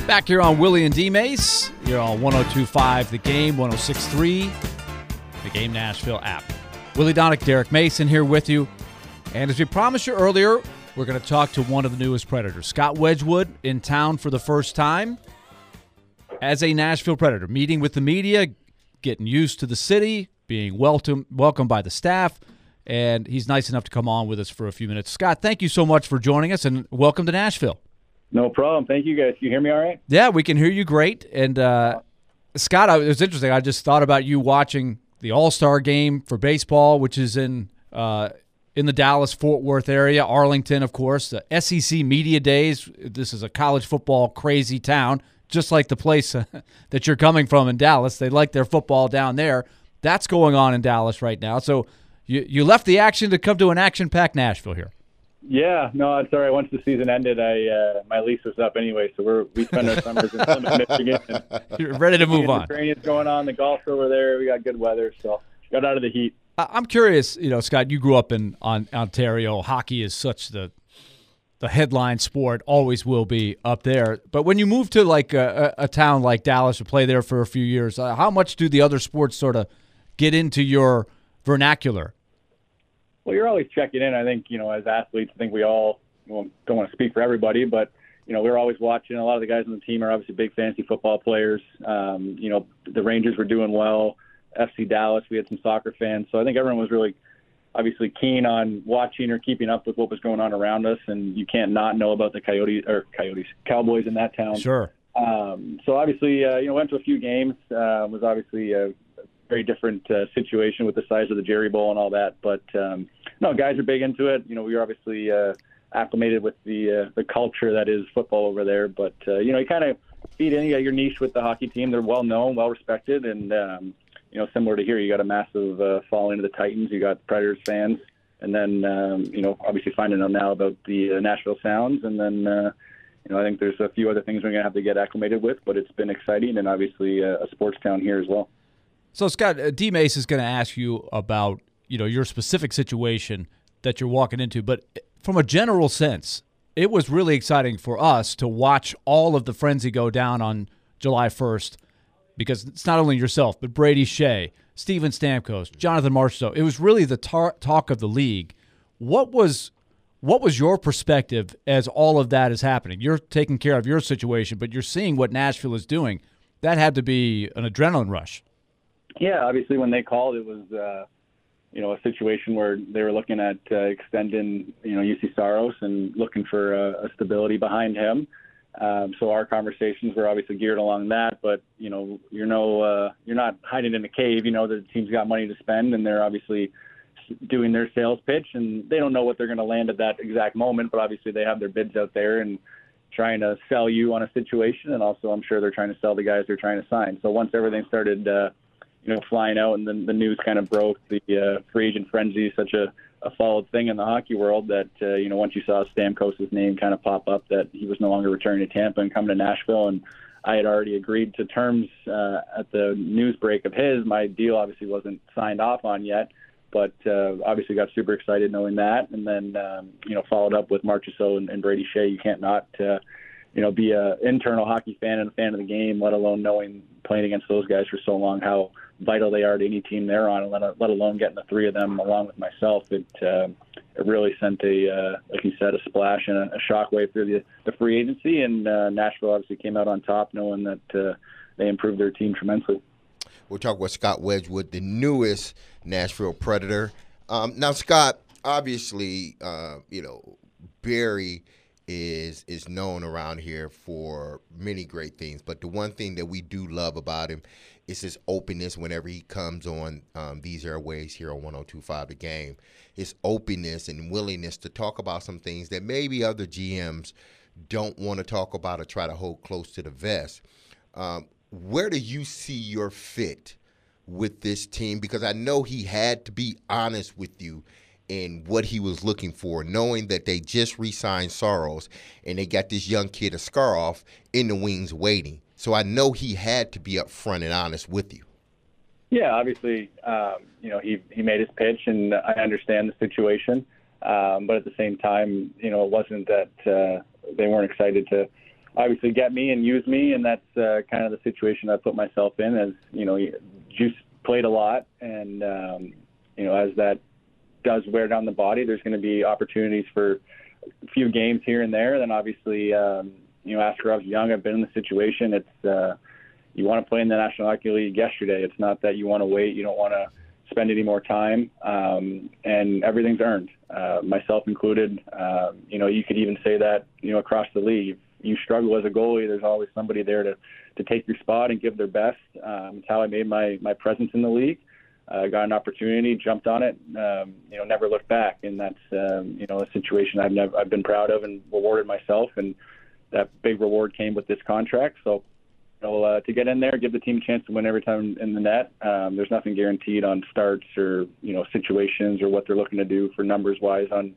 Back here on Willie and D. Mace. You're on 102.5 The Game, 106.3 The Game Nashville app. Willie Donick, Derek Mason here with you. And as we promised you earlier, we're going to talk to one of the newest Predators. Scott Wedgwood in town for the first time as a Nashville Predator, meeting with the media, getting used to the city, being welcomed by the staff, and he's nice enough to come on with us for a few minutes. Scott, thank you so much for joining us, and welcome to Nashville. No problem. Thank you, guys. Can you hear me all right? Yeah, we can hear you great. And, Scott, it was interesting. I just thought about you watching the All-Star game for baseball, which is in the Dallas-Fort Worth area, Arlington, of course, the SEC Media Days. This is a college football crazy town, just like the place that you're coming from in Dallas. They like their football down there. That's going on in Dallas right now. So you left the action to come to an action-packed Nashville here. Yeah, no, it's all right. Once the season ended, my lease was up anyway, so we spend our summers in Plymouth, Michigan. You're ready to move on. The training's going on, the golf's over there. We got good weather, so got out of the heat. I'm curious, Scott, you grew up in Ontario. Hockey is such the headline sport, always will be up there. But when you move to like a town like Dallas or play there for a few years, how much do the other sports sort of get into your vernacular? Well, you're always checking in. I think, as athletes, I think we all don't want to speak for everybody, but, we're always watching. A lot of the guys on the team are obviously big fantasy football players. The Rangers were doing well. FC Dallas, we had some soccer fans. So I think everyone was really obviously keen on watching or keeping up with what was going on around us. And you can't not know about the Cowboys in that town. Sure. So obviously, went to a few games. Was obviously a very different situation with the size of the Jerry Bowl and all that. But, no, guys are big into it. We were obviously acclimated with the culture that is football over there. But, you kind of feed in. You got your niche with the hockey team. They're well-known, well-respected. And, similar to here, you got a massive following of the Titans. You got Predators fans. And then, obviously finding out now about the Nashville Sounds. And then, I think there's a few other things we're going to have to get acclimated with. But it's been exciting and obviously a sports town here as well. So, Scott, D. Mace is going to ask you about, your specific situation that you're walking into. But from a general sense, it was really exciting for us to watch all of the frenzy go down on July 1st because it's not only yourself, but Brady Shea, Steven Stamkos, Jonathan Marchessault. It was really the talk of the league. What was your perspective as all of that is happening? You're taking care of your situation, but you're seeing what Nashville is doing. That had to be an adrenaline rush. Yeah, obviously when they called, it was, a situation where they were looking at extending, UC Saros and looking for a stability behind him. So our conversations were obviously geared along that, but, you're not hiding in a cave. The team's got money to spend and they're obviously doing their sales pitch and they don't know what they're going to land at that exact moment, but obviously they have their bids out there and trying to sell you on a situation. And also I'm sure they're trying to sell the guys they're trying to sign. So once everything started, flying out and then the news kind of broke, the free agent frenzy is such a followed thing in the hockey world that, once you saw Stamkos' name kind of pop up that he was no longer returning to Tampa and coming to Nashville. And I had already agreed to terms at the news break of my deal obviously wasn't signed off on yet, but obviously got super excited knowing that. And then, followed up with Marchessault and Brady Shea. You can't not, be an internal hockey fan and a fan of the game, let alone knowing playing against those guys for so long, how vital they are to any team they're on, and let alone getting the three of them along with myself. It really sent like you said, a splash and a shockwave through the free agency, and Nashville obviously came out on top knowing that they improved their team tremendously. We'll talk with Scott Wedgwood, the newest Nashville Predator. Now, Scott, obviously, Barry is known around here for many great things, but the one thing that we do love about him is his openness whenever he comes on these airways here on 102.5 The Game. His openness and willingness to talk about some things that maybe other GMs don't want to talk about or try to hold close to the vest. Where do you see your fit with this team? Because I know he had to be honest with you in what he was looking for, knowing that they just re-signed Saros and they got this young kid, Askarov, in the wings waiting. So I know he had to be upfront and honest with you. Yeah, obviously, he made his pitch, and I understand the situation. But at the same time, it wasn't that they weren't excited to obviously get me and use me, and that's kind of the situation I put myself in. As Juice played a lot, and as that does wear down the body, there's going to be opportunities for a few games here and there. Then obviously, Askarov's young. I've been in the situation. It's you want to play in the National Hockey League yesterday. It's not that you want to wait. You don't want to spend any more time, and everything's earned, myself included. You could even say that, across the league. If you struggle as a goalie, there's always somebody there to take your spot and give their best. It's how I made my presence in the league. Got an opportunity, jumped on it, never looked back. And that's, a situation I've been proud of and rewarded myself. And that big reward came with this contract. So, to get in there, give the team a chance to win every time in the net. There's nothing guaranteed on starts or situations or what they're looking to do for numbers wise on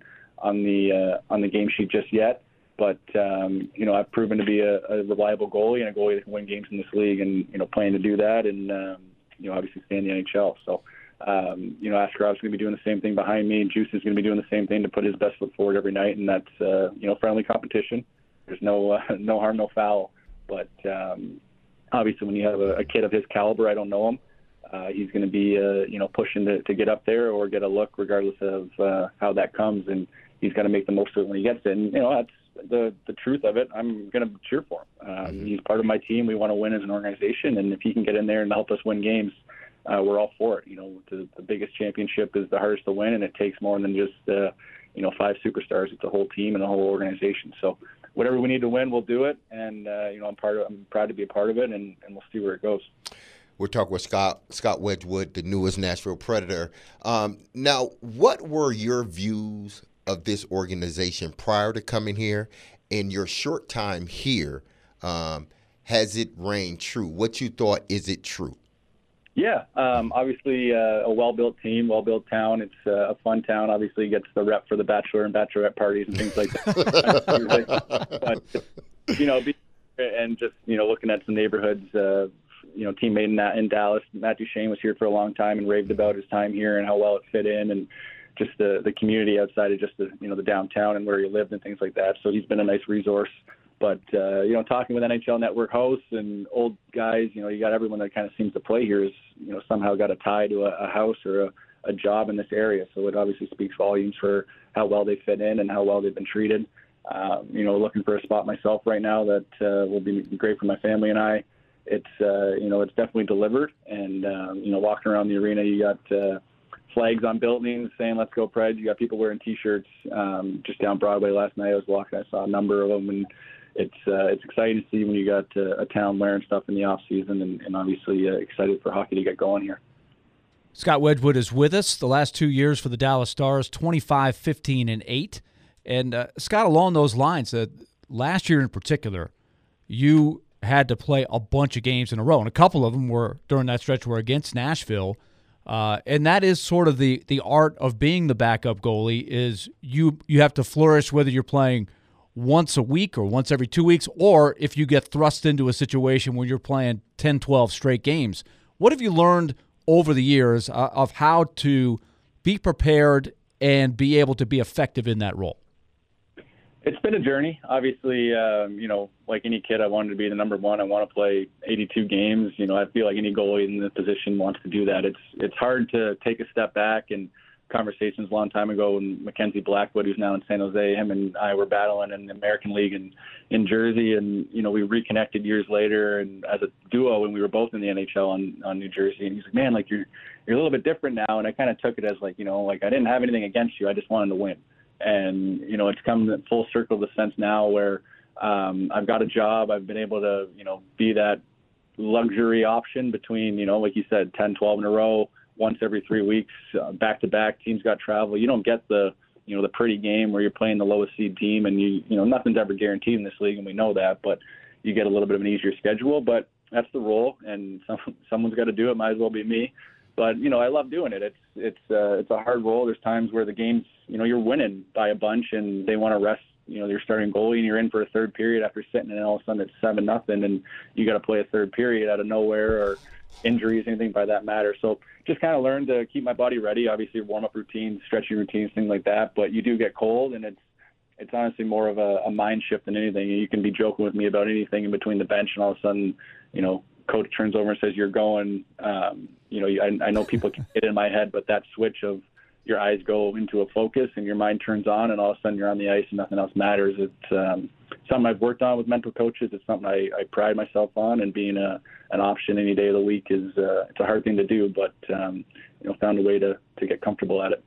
the game sheet just yet. But I've proven to be a reliable goalie and a goalie that can win games in this league, and plan to do that, and obviously stay in the NHL. So Askarov's going to be doing the same thing behind me, and Juice is going to be doing the same thing to put his best foot forward every night, and that's friendly competition. There's no harm, no foul. But obviously, when you have a kid of his caliber, I don't know him. He's going to be, pushing to get up there or get a look, regardless of how that comes. And he's got to make the most of it when he gets it. And that's the truth of it. I'm going to cheer for him. He's part of my team. We want to win as an organization, and if he can get in there and help us win games, we're all for it. The biggest championship is the hardest to win, and it takes more than just 5 superstars. It's a whole team and a whole organization. So whatever we need to win, we'll do it, and I'm proud to be a part of it, and we'll see where it goes. We're talking with Scott Wedgwood, the newest Nashville Predator. Now, what were your views of this organization prior to coming here? In your short time here, has it reigned true? What you thought, is it true? Yeah, obviously a well-built team, well-built town. It's a fun town. Obviously, it gets the rep for the bachelor and bachelorette parties and things like that. But, and just looking at some neighborhoods, teammate in Dallas, Matt Duchene was here for a long time and raved about his time here and how well it fit in, and just the community outside of just the downtown and where he lived and things like that. So he's been a nice resource. But, talking with NHL Network hosts and old guys, you got everyone that kind of seems to play here is, somehow got a tie to a house or a job in this area. So it obviously speaks volumes for how well they fit in and how well they've been treated. Looking for a spot myself right now that will be great for my family and I. It's, it's definitely delivered. And, walking around the arena, you got flags on buildings saying, "Let's go Preds." You got people wearing T-shirts just down Broadway last night. I was walking, I saw a number of them, and it's exciting to see when you got a town wearing stuff in the off season, and obviously excited for hockey to get going here. Scott Wedgwood is with us. The last 2 years for the Dallas Stars, 25, 15, and 8. And Scott, along those lines, last year in particular, you had to play a bunch of games in a row, and a couple of them were during that stretch were against Nashville. And that is sort of the art of being the backup goalie. Is you have to flourish whether you're playing once a week or once every 2 weeks, or if you get thrust into a situation where you're playing 10, 12 straight games. What have you learned over the years of how to be prepared and be able to be effective in that role? It's been a journey. Obviously, like any kid, I wanted to be the number one. I want to play 82 games. I feel like any goalie in the position wants to do that. It's hard to take a step back, and conversations a long time ago when Mackenzie Blackwood, who's now in San Jose, him and I were battling in the American League in Jersey, and we reconnected years later and as a duo, and we were both in the NHL on New Jersey. And he's like, "Man, like you're a little bit different now." And I kind of took it as like, I didn't have anything against you. I just wanted to win. And it's come full circle the sense now where I've got a job. I've been able to be that luxury option between like you said, 10, 12 in a row, once every 3 weeks, back to back. Teams got travel. You don't get the the pretty game where you're playing the lowest seed team, and nothing's ever guaranteed in this league, and we know that. But you get a little bit of an easier schedule. But that's the role, and someone's got to do it. Might as well be me. But I love doing it. It's a hard role. There's times where the games you're winning by a bunch, and they want to rest your starting goalie, and you're in for a third period after sitting, and all of a sudden it's 7-0, and you got to play a third period out of nowhere, or injuries, anything by that matter. So just kind of learned to keep my body ready. Obviously, warm-up routines, stretching routines, things like that. But you do get cold, and it's honestly more of a mind shift than anything. You can be joking with me about anything in between the bench, and all of a sudden, coach turns over and says, "You're going." I know people can get in my head, but that switch of your eyes go into a focus and your mind turns on, and all of a sudden you're on the ice and nothing else matters. It's something I've worked on with mental coaches. It's something I pride myself on, and being an option any day of the week is it's a hard thing to do, but found a way to get comfortable at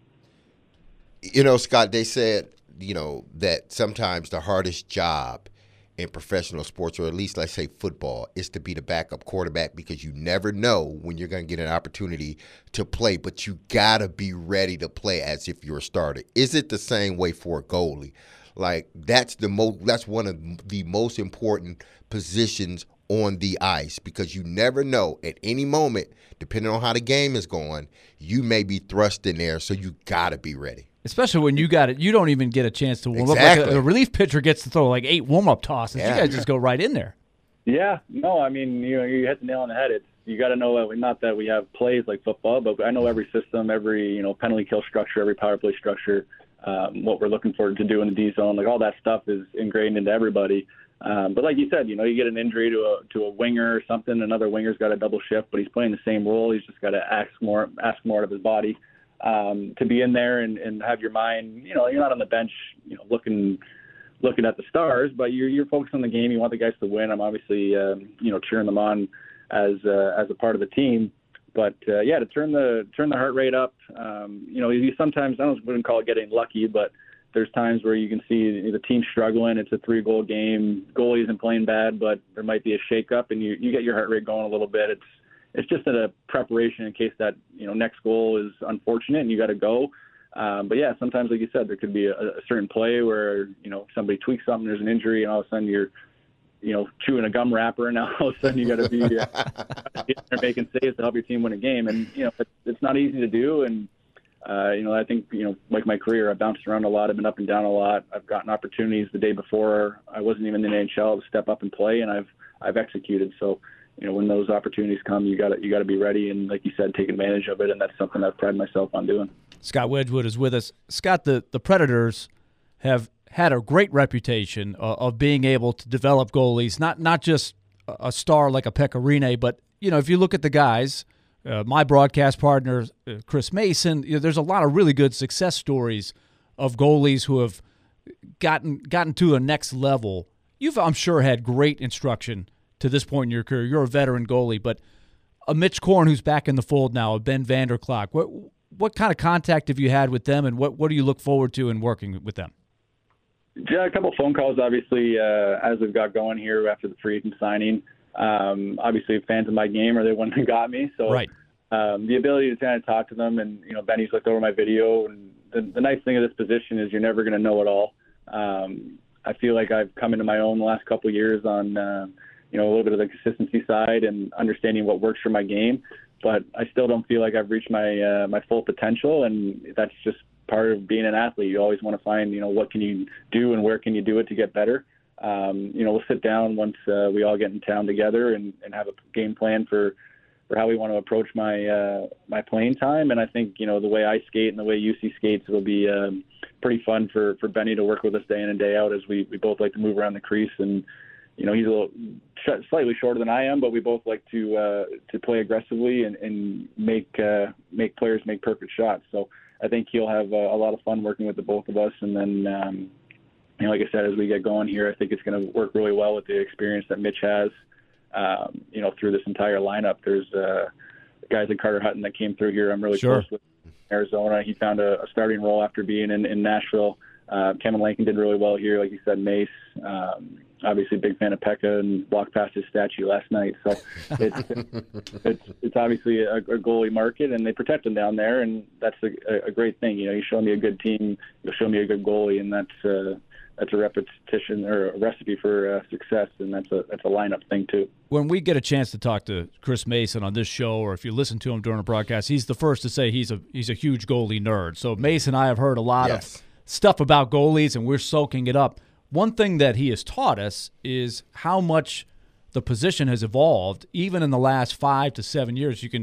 it. Scott, they said that sometimes the hardest job in professional sports, or at least let's say football, is to be the backup quarterback, because you never know when you're going to get an opportunity to play, but you got to be ready to play as if you're a starter. Is it the same way for a goalie? Like, that's one of the most important positions on the ice, because you never know at any moment, depending on how the game is going, you may be thrust in there, so you got to be ready. Especially when you got it, you don't even get a chance to warm Exactly. up. Like a relief pitcher gets to throw like 8 warm-up tosses. Yeah. You guys just go right in there. Yeah, no, I mean, you hit the nail on the head. You got to know, not that we have plays like football, but I know every system, every penalty kill structure, every power play structure, what we're looking for to do in the D zone, like all that stuff is ingrained into everybody. But like you said, you get an injury to a winger or something. Another winger's got a double shift, but he's playing the same role. He's just got to ask more out of his body. To be in there and have your mind, you're not on the bench, looking at the stars, but you're focused on the game. You want the guys to win. I'm obviously, cheering them on as a part of the team. But to turn the heart rate up, you sometimes, I wouldn't call it getting lucky, but there's times where you can see the team struggling. It's a 3-goal game. Goalie isn't playing bad, but there might be a shakeup, and you get your heart rate going a little bit. It's just a preparation in case that next goal is unfortunate and you got to go. But yeah, sometimes, like you said, there could be a certain play where somebody tweaks something, there's an injury, and all of a sudden you're chewing a gum wrapper, and now all of a sudden you got to be making saves to help your team win a game, and it's not easy to do. And I think like my career, I've bounced around a lot, I've been up and down a lot. I've gotten opportunities the day before I wasn't even in the NHL to step up and play, and I've executed. So. When those opportunities come, you got to be ready and, like you said, take advantage of it, and that's something I've prided myself on doing. Scott Wedgwood is with us. Scott, the Predators have had a great reputation of being able to develop goalies, not just a star like a Pekka Rinne, but if you look at the guys, my broadcast partner Chris Mason, there's a lot of really good success stories of goalies who have gotten to a next level. You've, I'm sure, had great instruction to this point in your career. You're a veteran goalie, but a Mitch Korn who's back in the fold now, a Ben Vanderklok, what kind of contact have you had with them, and what do you look forward to in working with them? Yeah, a couple of phone calls, obviously, as we've got going here after the free agent signing. Obviously, fans of my game are the one who got me. So right. The ability to kind of talk to them, and Benny's looked over my video, and the nice thing of this position is you're never going to know it all. I feel like I've come into my own the last couple of years on a little bit of the consistency side and understanding what works for my game, but I still don't feel like I've reached my full potential, and that's just part of being an athlete. You always want to find what can you do and where can you do it to get better. We'll sit down once we all get in town together and have a game plan for how we want to approach my playing time. And I think the way I skate and the way UC skates will be pretty fun for Benny to work with us day in and day out, as we both like to move around the crease. And he's a little slightly shorter than I am, but we both like to play aggressively and make players make perfect shots. So I think he'll have a lot of fun working with the both of us. And then, like I said, as we get going here, I think it's going to work really well with the experience that Mitch has. Through this entire lineup, there's guys like Carter Hutton that came through here. I'm really Sure. close with Arizona. He found a starting role after being in Nashville. Kevin Lankin did really well here, like you said, Mace. Obviously, big fan of Pekka and walked past his statue last night. So it's obviously a goalie market, and they protect him down there, and that's a great thing. You show me a good team, you'll show me a good goalie, and that's a repetition or a recipe for success, and that's a lineup thing too. When we get a chance to talk to Chris Mason on this show, or if you listen to him during a broadcast, he's the first to say he's a huge goalie nerd. So Mason and I have heard a lot of stuff about goalies, and we're soaking it up. One thing that he has taught us is how much the position has evolved, even in the last 5 to 7 years. You can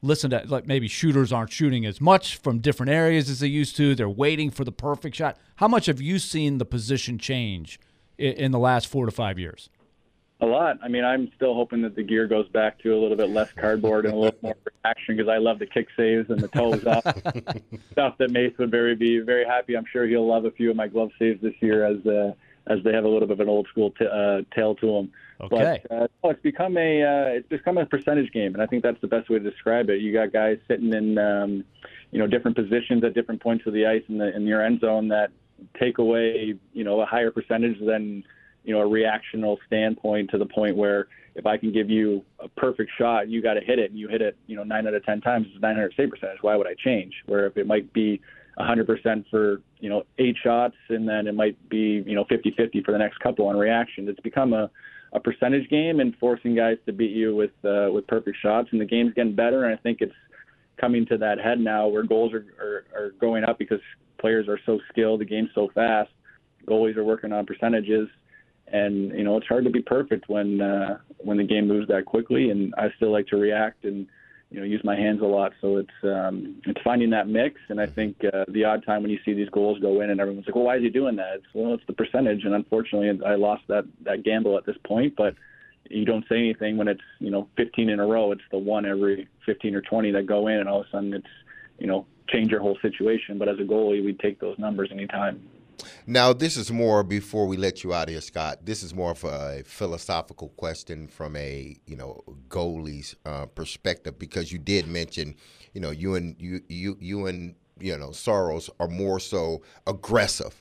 listen to, like, maybe shooters aren't shooting as much from different areas as they used to. They're waiting for the perfect shot. How much have you seen the position change in the last 4 to 5 years? A lot. I mean, I'm still hoping that the gear goes back to a little bit less cardboard and a little more action, because I love the kick saves and the toes up stuff that Mace would be very happy. I'm sure he'll love a few of my glove saves this year as they have a little bit of an old school tail to them. Okay. But it's become a percentage game, and I think that's the best way to describe it. You got guys sitting in different positions at different points of the ice in your end zone that take away a higher percentage than a reactional standpoint, to the point where if I can give you a perfect shot, you got to hit it, and you hit it 9 out of 10 times, it's 900 save percentage. Why would I change? Where if it might be 100% for 8 shots, and then it might be 50-50 for the next couple on reaction. It's become a percentage game and forcing guys to beat you with perfect shots, and the game's getting better. And I think it's coming to that head now where goals are going up because players are so skilled, the game's so fast. Goalies are working on percentages, and it's hard to be perfect when the game moves that quickly. And I still like to react and use my hands a lot. So it's finding that mix. And I think the odd time when you see these goals go in and everyone's like, well, why is he doing that? It's the percentage. And unfortunately, I lost that gamble at this point. But you don't say anything when it's 15 in a row. It's the one every 15 or 20 that go in, and all of a sudden it's change your whole situation. But as a goalie, we take those numbers anytime. Now, this is more, before we let you out here, Scott, this is more of a philosophical question from a, goalie's perspective, because you did mention, you and Saros are more so aggressive.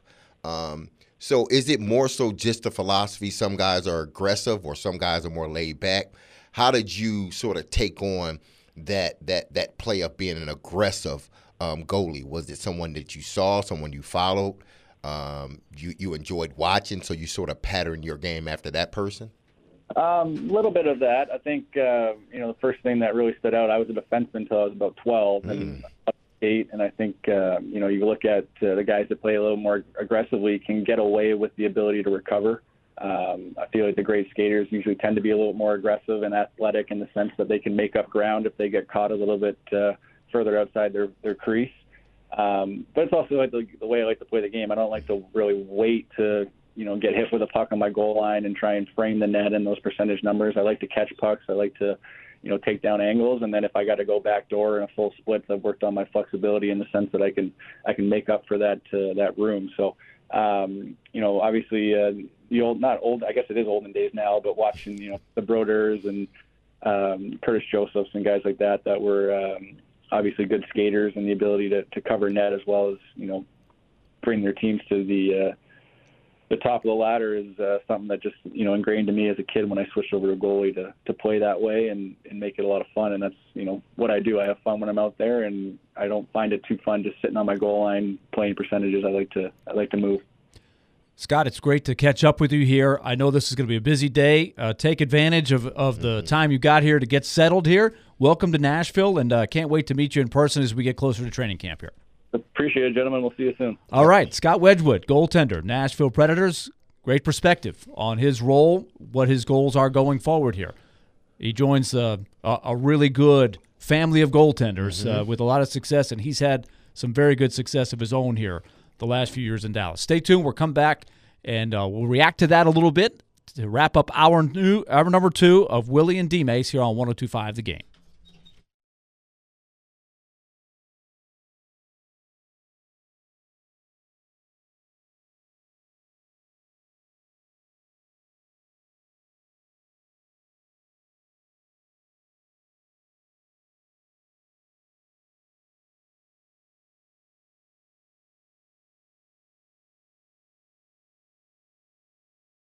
So is it more so just the philosophy? Some guys are aggressive or some guys are more laid back. How did you sort of take on that play of being an aggressive goalie? Was it someone that you saw, someone you followed? You enjoyed watching, so you sort of patterned your game after that person? A little bit of that. I think, the first thing that really stood out, I was a defenseman until I was about 12 and 8. And I think, you look at the guys that play a little more aggressively can get away with the ability to recover. I feel like the great skaters usually tend to be a little more aggressive and athletic in the sense that they can make up ground if they get caught a little bit further outside their crease. But it's also like the way I like to play the game. I don't like to really wait to, get hit with a puck on my goal line and try and frame the net and those percentage numbers. I like to catch pucks. I like to, take down angles. And then if I got to go backdoor in a full split, I've worked on my flexibility in the sense that I can make up for that room. So, obviously I guess it is olden days now, but watching, the Broders and Curtis Josephs and guys like that were obviously good skaters and the ability to cover net as well as, bring their teams to the top of the ladder is something that just, ingrained to me as a kid when I switched over to goalie to play that way and make it a lot of fun. And that's, what I do. I have fun when I'm out there, and I don't find it too fun just sitting on my goal line playing percentages. I like to move. Scott, it's great to catch up with you here. I know this is going to be a busy day. Take advantage of the time you got here to get settled here. Welcome to Nashville, and can't wait to meet you in person as we get closer to training camp here. Appreciate it, gentlemen. We'll see you soon. All right. Scott Wedgwood, goaltender, Nashville Predators. Great perspective on his role, what his goals are going forward here. He joins a really good family of goaltenders with a lot of success, and he's had some very good success of his own here the last few years in Dallas. Stay tuned. We'll come back, and we'll react to that a little bit to wrap up hour number 2 of Willie and D-Mace here on 102.5 The Game.